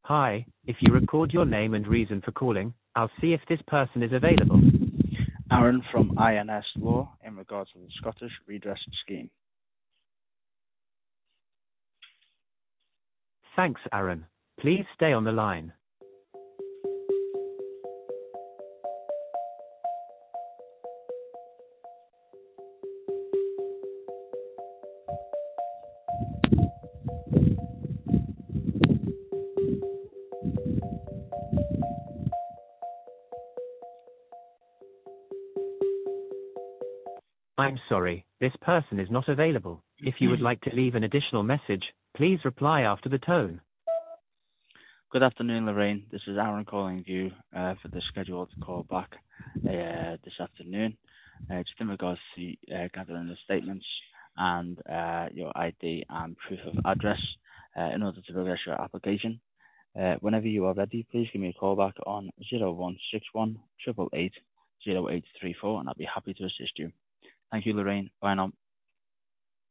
Hi, if you record your name and reason for calling, I'll see if this person is available. Aaron from INS Law in regards to the Scottish Redress Scheme. Thanks, Aaron. Please stay on the line. I'm sorry, this person is not available. If you would like to leave an additional message, please reply after the tone. Good afternoon, Lorraine. This is Aaron calling you for the scheduled call back this afternoon. Just in regards to gathering the statements and your ID and proof of address in order to progress your application. Whenever you are ready, please give me a call back on 0161 888 0834 and I'll be happy to assist you. Thank you, Lorraine. Bye now.